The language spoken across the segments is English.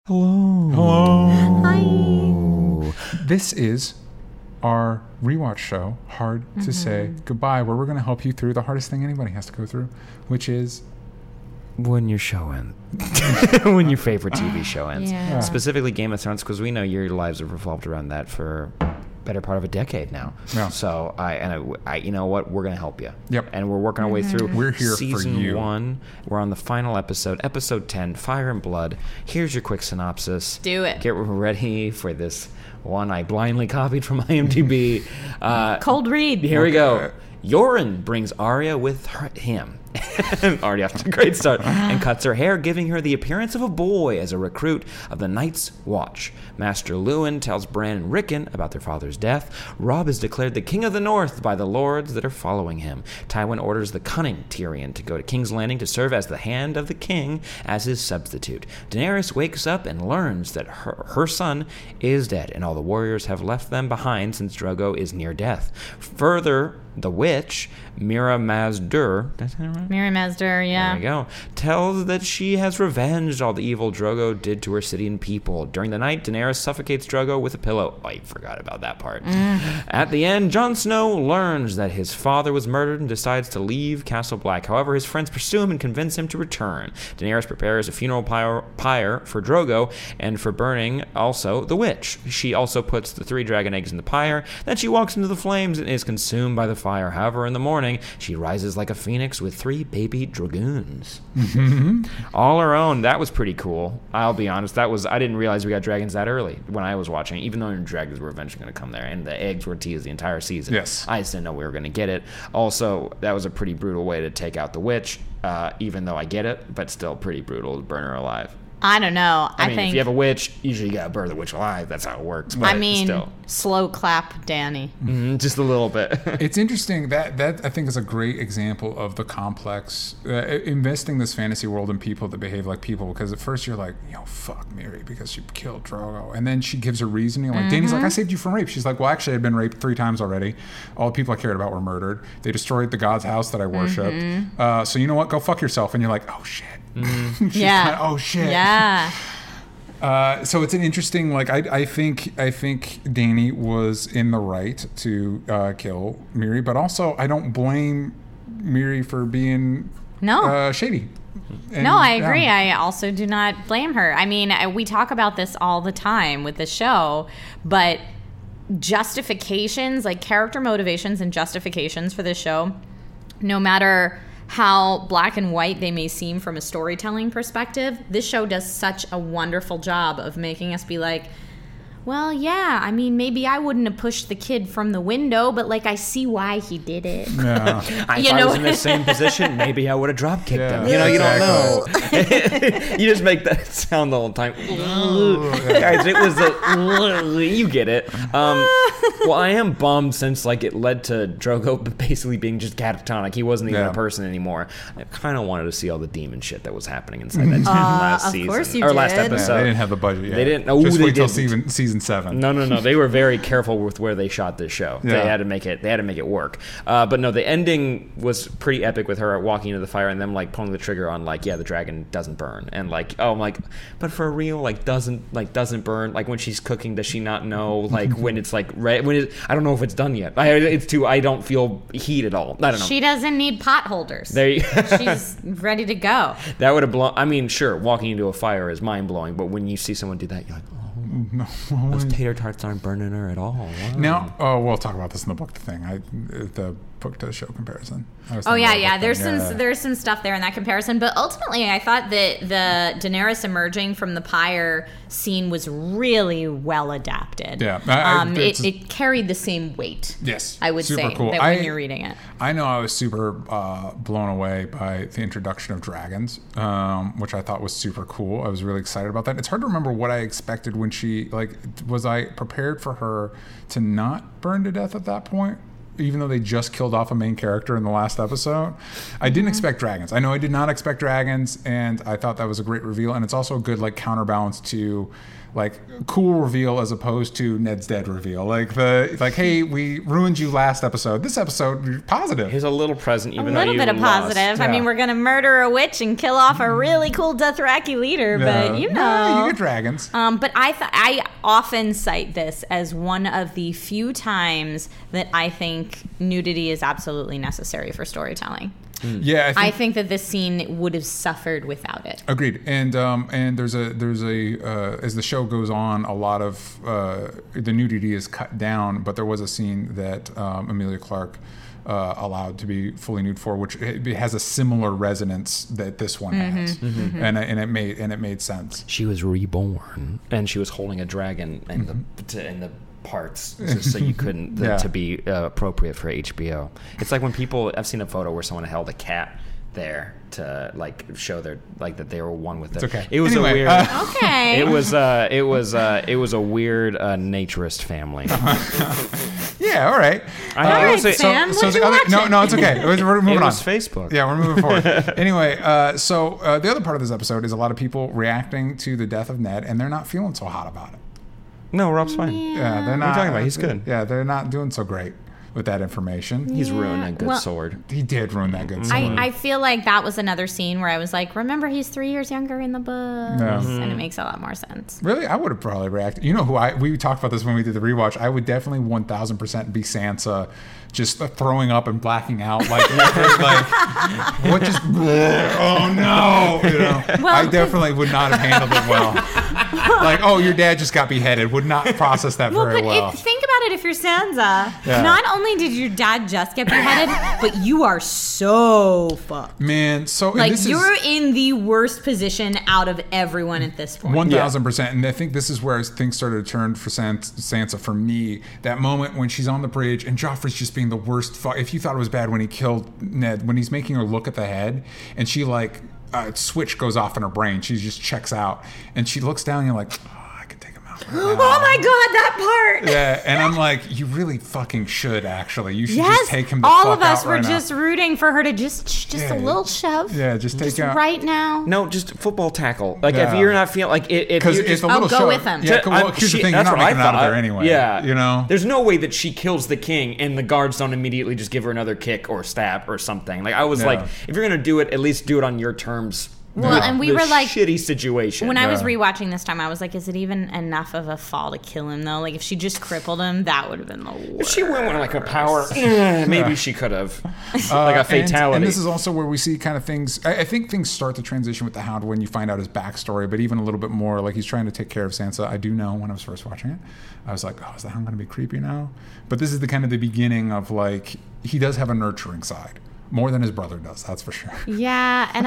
Hello. Hello. Hi. This is our rewatch show, Hard to Say Goodbye, where we're going to help you through the hardest thing anybody has to go through, which is when your show ends. When your favorite TV show ends. Yeah. Specifically Game of Thrones, because we know your lives have revolved around that for better part of a decade now. Yeah. So I you know what, we're going to help you. Yep. And we're working our way through We're here for season you. 1. We're on the final episode 10, Fire and Blood. Here's your quick synopsis. Do it. Get ready for this one I blindly copied from IMDb. Cold read. Here we go. Yoren brings Arya with him. Already off to a great start. And cuts her hair, giving her the appearance of a boy as a recruit of the Night's Watch. Master Lewin tells Bran and Rickon about their father's death. Robb is declared the King of the North by the lords that are following him. Tywin orders the cunning Tyrion to go to King's Landing to serve as the Hand of the King as his substitute. Daenerys wakes up and learns that her son is dead, and all the warriors have left them behind since Drogo is near death. Further, the witch, Mira Mazdur, did I say that right? Miri Mazdur, yeah. There we go. Tells that she has revenged all the evil Drogo did to her city and people. During the night, Daenerys suffocates Drogo with a pillow. Oh, I forgot about that part. At the end, Jon Snow learns that his father was murdered and decides to leave Castle Black. However, his friends pursue him and convince him to return. Daenerys prepares a funeral pyre for Drogo and for burning also the witch. She also puts the 3 dragon eggs in the pyre. Then she walks into the flames and is consumed by the fire. However, in the morning, she rises like a phoenix with 3 baby dragoons. All her own. That was pretty cool. I'll be honest. I didn't realize we got dragons that early when I was watching, even though dragons were eventually going to come there, and the eggs were teased the entire season. Yes. I just didn't know we were going to get it. Also, that was a pretty brutal way to take out the witch, even though I get it, but still pretty brutal to burn her alive. I don't know. I mean, think if you have a witch, usually you got to burn the witch alive. That's how it works. But still. slow clap Danny. Just a little bit. it's interesting that I think is a great example of the complex investing this fantasy world in people that behave like people, because at first you're like, fuck Miri because she killed Drogo, and then she gives a reasoning like Dany's like, I saved you from rape. She's like, well, actually I'd been raped 3 times already. All the people I cared about were murdered. They destroyed the god's house that I worshipped. So you know what, go fuck yourself. And you're like, oh shit. Yeah. Oh shit. Yeah. So it's an interesting, I think Dany was in the right to kill Miri, but also I don't blame Miri for being shady. And, no, I agree. I also do not blame her. I mean, we talk about this all the time with the show, but justifications, like character motivations and justifications for this show, no matter how black and white they may seem from a storytelling perspective, this show does such a wonderful job of making us be like, well, yeah, I mean, maybe I wouldn't have pushed the kid from the window, but I see why he did it. Yeah. If I was in the same position, maybe I would have drop kicked him. You don't know. You just make that sound the whole time. Guys, it was you get it. Well, I am bummed since it led to Drogo basically being just catatonic. He wasn't even a person anymore. I kind of wanted to see all the demon shit that was happening inside that last season. Of course you or did. last episode. Yeah, they didn't have the budget yet. They didn't. Just they wait till didn't. season 7. No. They were very careful with where they shot this show. Yeah. They had to make it work. But no, the ending was pretty epic with her walking into the fire and them pulling the trigger on the dragon doesn't burn, and but for real, doesn't burn. When she's cooking, does she not know when it's red? I don't know if it's done yet. I don't feel heat at all. I don't know. She doesn't need pot holders. She's ready to go. That would have blown. I mean, sure, walking into a fire is mind blowing, but when you see someone do that, you're like, No. those tater tarts aren't burning her at all. Wow. Now, we'll talk about this in the book. The book to show comparison. Oh yeah. There's some stuff there in that comparison, but ultimately, I thought that the Daenerys emerging from the pyre scene was really well adapted. Yeah, it carried the same weight. Yes, I would super say cool. that when you're reading it. I know I was super blown away by the introduction of dragons, which I thought was super cool. I was really excited about that. It's hard to remember what I expected when she was I prepared for her to not burn to death at that point? even though they just killed off a main character in the last episode. I didn't expect dragons. I know I did not expect dragons, and I thought that was a great reveal. And it's also a good like counterbalance to like cool reveal as opposed to Ned's dead reveal. Like hey, we ruined you last episode. This episode, you're positive. Here's a little present, even A though little you bit of lost. positive. I Yeah. mean, we're gonna murder a witch and kill off a really cool Dothraki leader, but you know. you get dragons. But I often cite this as one of the few times that I think nudity is absolutely necessary for storytelling. Yeah, I think that this scene would have suffered without it. agreed. And there's a as the show goes on, a lot of the nudity is cut down, but there was a scene that Emilia Clarke allowed to be fully nude for, which it has a similar resonance that this one has, and it made sense. She was reborn, and she was holding a dragon in the parts, so you couldn't Yeah. to be appropriate for HBO. It's like when people, I've seen a photo where someone held a cat there to like show their like that they were one with it. It's okay. It was Anyway, a weird. Okay. It was a weird naturist family. Yeah, all right. I All will right, say- Sam. So What'd the you other, watch? no, it's okay. We're moving It on. was Facebook. Yeah, we're moving forward. Anyway, so the other part of this episode is a lot of people reacting to the death of Ned, and they're not feeling so hot about it. No, Rob's fine. Yeah, they're not. What are you talking about? He's good. Yeah, they're not doing so great with that information. He's ruined a good well- sword. He did ruin that good sword. I feel like that was another scene where I was like, remember, he's 3 years younger in the books. Yeah. And it makes a lot more sense. Really, I would have probably reacted. You know who we talked about this when we did the rewatch. I would definitely 1000% be Sansa, just throwing up and blacking out, like what just? Oh no! You know, I definitely would not have handled it well. Like, oh, your dad just got beheaded. Would not process that Well, very but well. think about it if you're Sansa. Yeah. Not only did your dad just get beheaded, but you are so fucked. Man, so and Like, this you're is in the worst position out of everyone at this point. 1000%, and I think this is where things started to turn for Sansa for me. That moment when she's on the bridge and Joffrey's just being the worst. If you thought it was bad when he killed Ned, when he's making her look at the head, and she like switch goes off in her brain, she just checks out, and she looks down, and you're like, oh, I can take him out. Right now. Oh my god, that part! Yeah, and I'm like, you really fucking should actually. You should Yes, just take him the all fuck of us out were right now. just rooting for her to just Yeah. a little shove. Yeah, just take out. right now. No, just football tackle. Like if Yeah. you're not feeling like if Because you're it's just a little go shove. with him. Yeah, well, here's the thing, you're that's not what I making it out of thought. there anyway. Yeah, You know? there's no way that she kills the king and the guards don't immediately just give her another kick or stab or something. Like I was Yeah. like, if you're gonna do it, at least do it on your terms. Well, with and we the were like, shitty situation. when I was Yeah. rewatching this time, I was like, is it even enough of a fall to kill him though? Like if she just crippled him, that would have been the worst. If she went with like a power, maybe she could have like a fatality. And this is also where we see kind of things. I think things start to transition with the Hound when you find out his backstory, but even a little bit more. Like he's trying to take care of Sansa. I do know when I was first watching it, I was like, oh, is the Hound going to be creepy now? But this is the kind of the beginning of like he does have a nurturing side more than his brother does. That's for sure. Yeah, and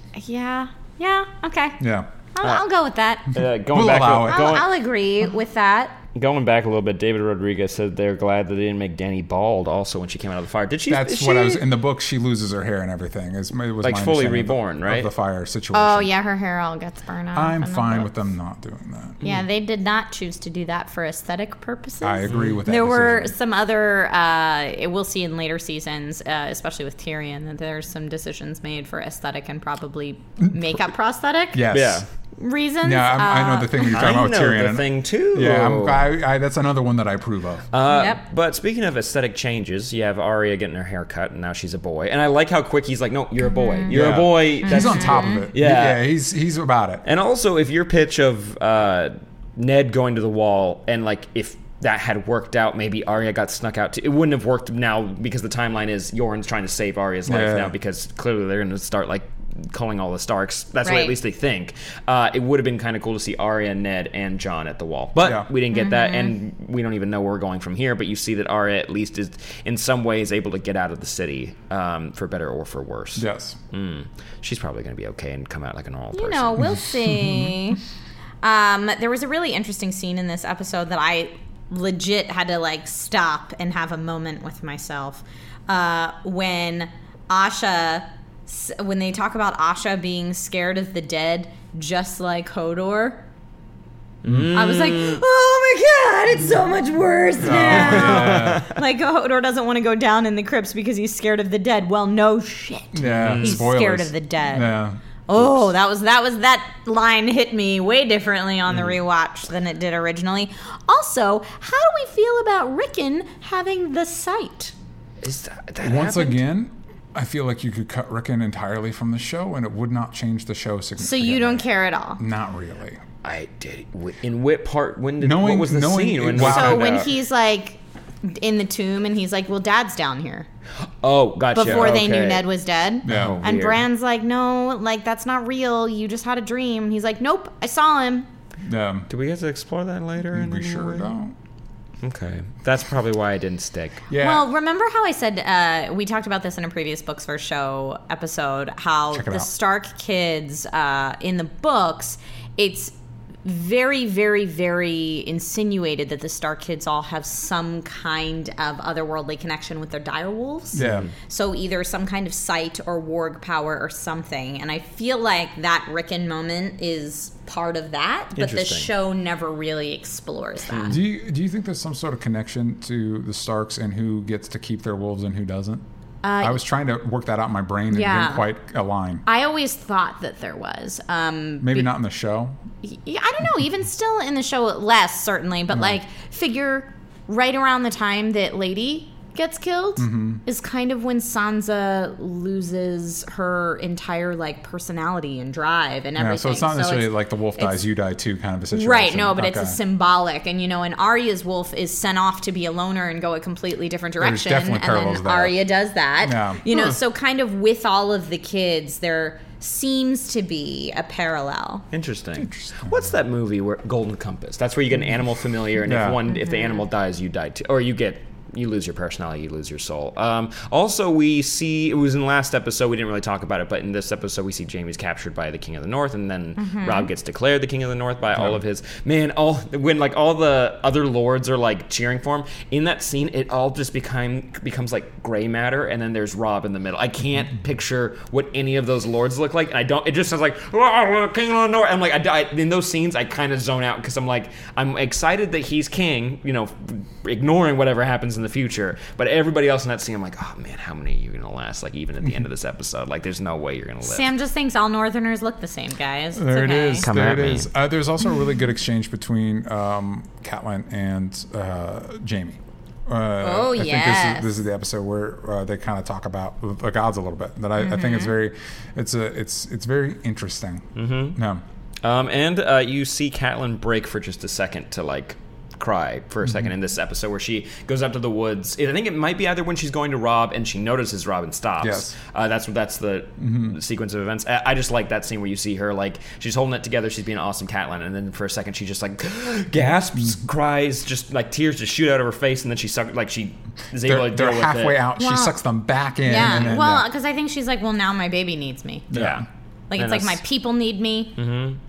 yeah, okay. Yeah. I'll go with that. going We'll back, allow it. I'll agree with that. Going back a little bit, David Rodriguez said they're glad that they didn't make Dany bald also when she came out of the fire. Did she? That's what I was in the book. She loses her hair and everything. It was Like my fully understanding of reborn, right? Of the fire situation. Oh yeah, her hair all gets burned off. I'm in the fine with books. them not doing that. Yeah, they did not choose to do that for aesthetic purposes. I agree with that. There were decision. some other, we'll see in later seasons, especially with Tyrion, that there's some decisions made for aesthetic and probably makeup prosthetic Yes. Yeah. reasons. Yeah, I know the thing you're talking I about know Tyrion. the and- thing too. Yeah, that's another one that I approve of. Yep. But speaking of aesthetic changes, you have Arya getting her hair cut, and now she's a boy. And I like how quick he's like, "No, you're a boy. You're Yeah. a boy." He's on top of it. Yeah. He's about it. And also, if your pitch of Ned going to the wall, and like if that had worked out, maybe Arya got snuck out. It wouldn't have worked now because the timeline is Yoren's trying to save Arya's life Yeah. now because clearly they're going to start like calling all the Starks. That's what Right. at least they think. It would have been kind of cool to see Arya, Ned, and Jon at the wall, but Yeah. we didn't get that, and we don't even know where we're going from here. But you see that Arya at least is in some ways able to get out of the city, for better or for worse. Yes. She's probably going to be okay and come out like a normal You person. know, we'll see. There was a really interesting scene in this episode that I legit had to like stop and have a moment with myself when when they talk about Asha being scared of the dead, just like Hodor. I was like, oh my god, it's so much worse now. Like Hodor doesn't want to go down in the crypts because he's scared of the dead. Well, no shit. Yeah, He's spoilers. scared of the dead. Yeah. Oh, that line hit me way differently on the rewatch than it did originally. Also, how do we feel about Rickon having the sight? Is that Once happened? again, I feel like you could cut Rickon entirely from the show, and it would not change the show So significantly. you don't care at all. Not really. I did. In what part? When did? Knowing- what was the knowing scene? it- When Wow. So found when out? he's like in the tomb and he's like, well, Dad's down here. Oh, gotcha. Before they knew okay. Ned was dead. Yeah. Oh, And weird. Bran's like, no, like that's not real. You just had a dream. And he's like, nope, I saw him. Do we get to explore that later? in We any sure way? don't. Okay, that's probably why I didn't stick. Yeah. Well, remember how I said we talked about this in a previous Books for Show episode? How Check it the out. Stark kids in the books, it's very, very, very insinuated that the Stark kids all have some kind of otherworldly connection with their direwolves. yeah. So either some kind of sight or warg power or something. And I feel like that Rickon moment is part of that, but the Interesting. show never really explores that. Do you think there's some sort of connection to the Starks and who gets to keep their wolves and who doesn't? I was trying to work that out in my brain and it Yeah. didn't quite align. I always thought that there was. Maybe not in the show. Yeah, I don't know. Even still in the show, less certainly, but like figure right around the time that Lady gets killed is kind of when Sansa loses her entire like personality and drive and everything. Yeah, so it's not necessarily it's- like the wolf dies, it's- you die too kind of a situation. Right, no, but it's a Okay. symbolic, and and Arya's wolf is sent off to be a loner and go a completely different direction, definitely and parallels then there. Arya does that. Yeah. So kind of with all of the kids, there seems to be a parallel. Interesting. What's that movie where Golden Compass? That's where you get an animal familiar, and Yeah. if the animal dies, you die too, or you lose your personality, you lose your soul. Also, we see, it was in the last episode, we didn't really talk about it, but in this episode, we see Jaime's captured by the King of the North, and then Robb gets declared the King of the North by all of his, when all the other lords are like cheering for him, in that scene, it all just becomes like gray matter, and then there's Robb in the middle. I can't picture what any of those lords look like, and it just sounds like, "Oh, King of the North." I'm like, in those scenes, I kind of zone out, because I'm like, I'm excited that he's king, ignoring whatever happens in the future, but everybody else in that scene, I'm like, oh man, how many are you gonna last? Like even at the end of this episode, like there's no way you're gonna live. Sam just thinks all Northerners look the same, guys. It's There it okay. is. Come there at it me. is. There's also a really good exchange between Catelyn and Jaime. Oh, I yes. think this is the episode where they kind of talk about the gods a little bit. That I think it's very interesting. Mm-hmm. No. And you see Catelyn break for just a second to like cry for a second in this episode where she goes out to the woods. I think it might be either when she's going to Robb and she notices Robb and stops. Yes. That's the sequence of events. I just like that scene where you see her like she's holding it together, she's being an awesome Catelyn, and then for a second she just like gasps, cries, just like tears just shoot out of her face, and then she is able to They're deal with halfway it. out. She Well, sucks them back in. Yeah, and then, well, because I think she's like, well, now my baby needs me. Yeah. Like, And it's like my that's- people need me. Mm-hmm.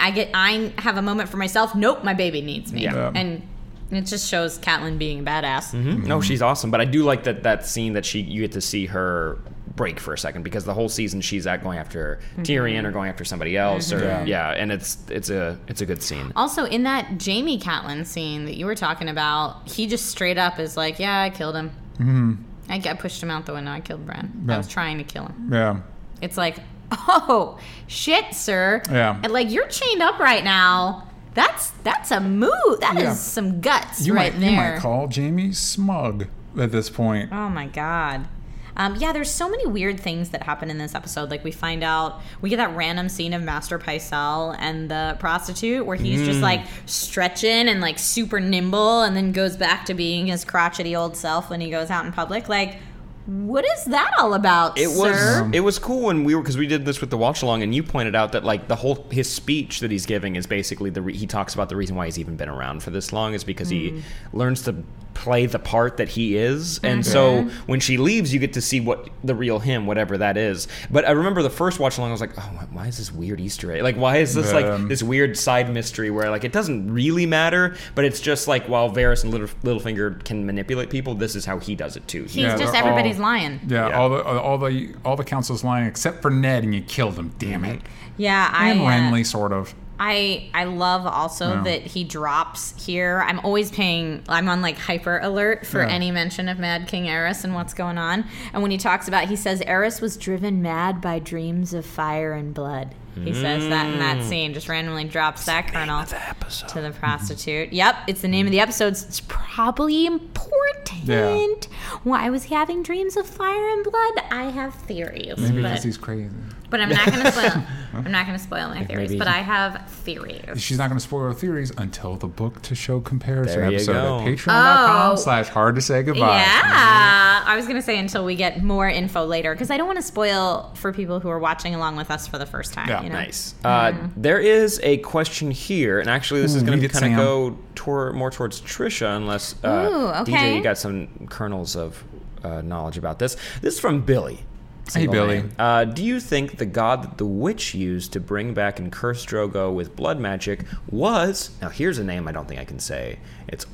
I have a moment for myself. Nope, my baby needs me. Yeah. And it just shows Catelyn being a badass. No, she's awesome, but I do like that scene that you get to see her break for a second, because the whole season she's going after Tyrion or going after somebody else, or and it's a good scene. Also, in that Jaime Catelyn scene that you were talking about, he just straight up is like, yeah, I killed him. Mm-hmm. I pushed him out the window. I killed Bran. I was trying to kill him. Yeah. It's like, oh, shit, sir. Yeah. And like, you're chained up right now. That's a move. That is some guts You right might there. you might call Jaime smug at this point. Oh my god. There's so many weird things that happen in this episode. Like we get that random scene of Master Pycelle and the prostitute where he's just like stretching and like super nimble, and then goes back to being his crotchety old self when he goes out in public. Like, what is that all about, sir? It was cool when because we did this with the watch along, and you pointed out that like his speech that he's giving is basically he talks about the reason why he's even been around for this long is because he learns to play the part that he is, and so when she leaves, you get to see what the real him, whatever that is. But I remember the first watch along, I was like, oh, why is this weird Easter egg? Like, why is this like this weird side mystery where like it doesn't really matter, but it's just like while Varys and Littlefinger can manipulate people, this is how he does it too. He's Yeah, just they're everybody's lying. Yeah, Yeah. all the council's lying except for Ned, and you killed him. Damn it. Yeah, And Renly, sort of. I love also that he drops here. I'm on like hyper alert for any mention of Mad King Eris and what's going on. And when he talks about, he says Eris was driven mad by dreams of fire and blood. He says that in that scene, just randomly drops that kernel to the prostitute. Yep, it's the name of the episode. It's probably important. Yeah. Why was he having dreams of fire and blood? I have theories. Maybe because he's crazy. But I'm not going to spoil. I'm not going to spoil my theories, but I have theories. She's not going to spoil her theories until the book to show comparison There you episode go. at patreon.com/hard to say goodbye. Yeah, I was going to say until we get more info later because I don't want to spoil for people who are watching along with us for the first time. Yeah. You know? Nice. There is a question here, and actually this is going to kind of go more towards Trisha, unless okay. DJ, you got some kernels of knowledge about this. This is from Billy. Hey, Billy. Do you think the god that the witch used to bring back and curse Drogo with blood magic was... Now, here's a name I don't think I can say. It's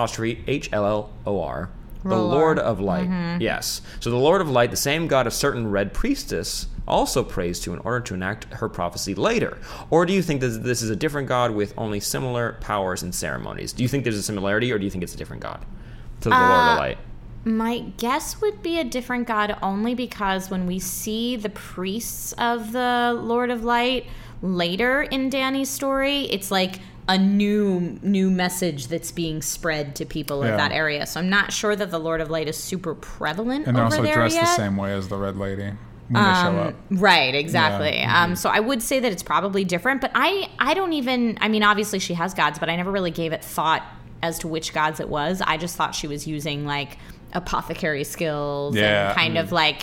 R''HLLOR. The Lord of Light. Mm-hmm. Yes. So the Lord of Light, the same god a certain Red Priestess also prays to in order to enact her prophecy later. Or do you think that this is a different god with only similar powers and ceremonies? Do you think there's a similarity, or do you think it's a different god to the Lord of Light? My guess would be a different god only because when we see the priests of the Lord of Light later in Dany's story, it's like a new message that's being spread to people of that area. So I'm not sure that the Lord of Light is super prevalent And they're over also there dressed yet. the same way as the Red Lady when they show up. Right, exactly. Yeah. So I would say that it's probably different, but I don't even, I mean, obviously she has gods, but I never really gave it thought as to which gods it was. I just thought she was using like apothecary skills and kind of like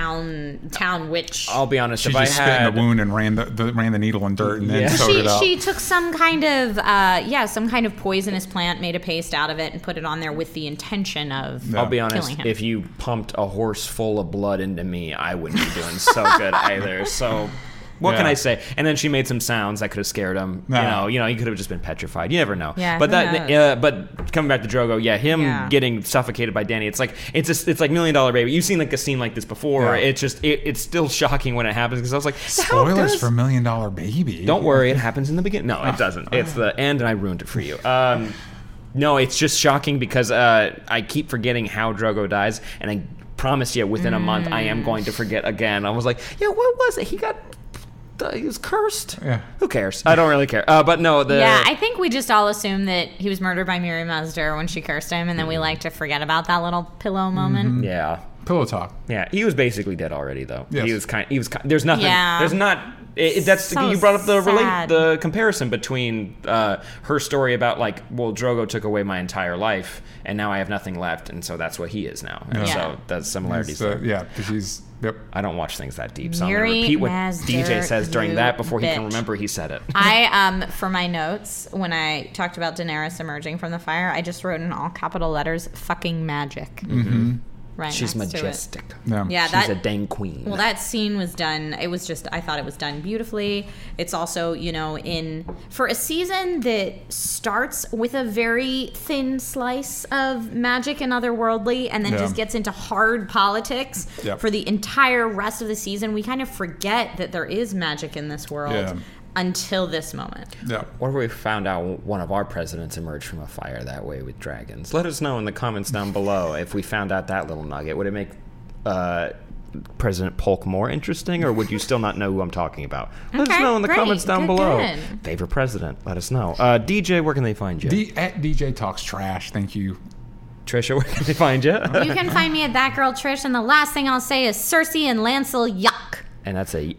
town witch. I'll be honest, She if just I spit in had... the wound and ran the needle in dirt and then sewed it up. She took some kind of poisonous plant, made a paste out of it, and put it on there with the intention of I'll be honest, killing him. if you pumped a horse full of blood into me, I wouldn't be doing so good either. So, what can I say? And then she made some sounds that could have scared him. No. You know, he could have just been petrified. You never know. Yeah, but who knows? but coming back to Drogo, him getting suffocated by Dany. It's like it's like $1 Million Baby. You've seen like a scene like this before. Yeah. It's just it's still shocking when it happens because I was like, spoilers for $1 Million Baby. Don't worry, it happens in the beginning. No, it doesn't. It's the end, and I ruined it for you. No, it's just shocking because I keep forgetting how Drogo dies, and I promise you, within a month, I am going to forget again. I was like, what was it? He was cursed. Yeah. Who cares? I don't really care. But no, I think we just all assume that he was murdered by Miri Mazdur when she cursed him, and then we like to forget about that little pillow moment. Yeah. Pillow talk. Yeah, he was basically dead already, though. Yes. He was there's nothing. Yeah. There's not. That's So you brought up sad. the comparison between her story about like, well, Drogo took away my entire life, and now I have nothing left, and so that's what he is now. And so that's similarities. there. Because he's I don't watch things that deep, so I'm Miri going to repeat what Mazdur, DJ says during that before he can bitch. remember he said it. I for my notes when I talked about Daenerys emerging from the fire, I just wrote in all capital letters "fucking magic." Mm-hmm. Right, She's next to it. majestic. Yeah, She's a dang queen. Well, that scene was done. I thought it was done beautifully. It's also, for a season that starts with a very thin slice of magic and otherworldly, and then just gets into hard politics for the entire rest of the season, we kind of forget that there is magic in this world until this moment. Yeah. What if we found out one of our presidents emerged from a fire that way with dragons? Let us know in the comments down below if we found out that little nugget. Would it make President Polk more interesting, or would you still not know who I'm talking about? Let us know in the comments down below. Good. Favorite president, let us know. DJ, where can they find you? At DJ Talks Trash. Thank you. Trisha, where can they find you? You can find me at That Girl Trish, and the last thing I'll say is Cersei and Lancel, yuck. And that's a...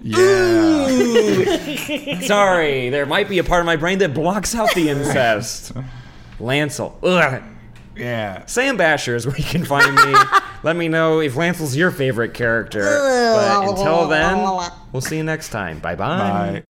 Yeah. Sorry, there might be a part of my brain that blocks out the incest. Lancel. Ugh. Yeah. Sam Basher is where you can find me. Let me know if Lancel's your favorite character. But until then, we'll see you next time. Bye-bye. Bye.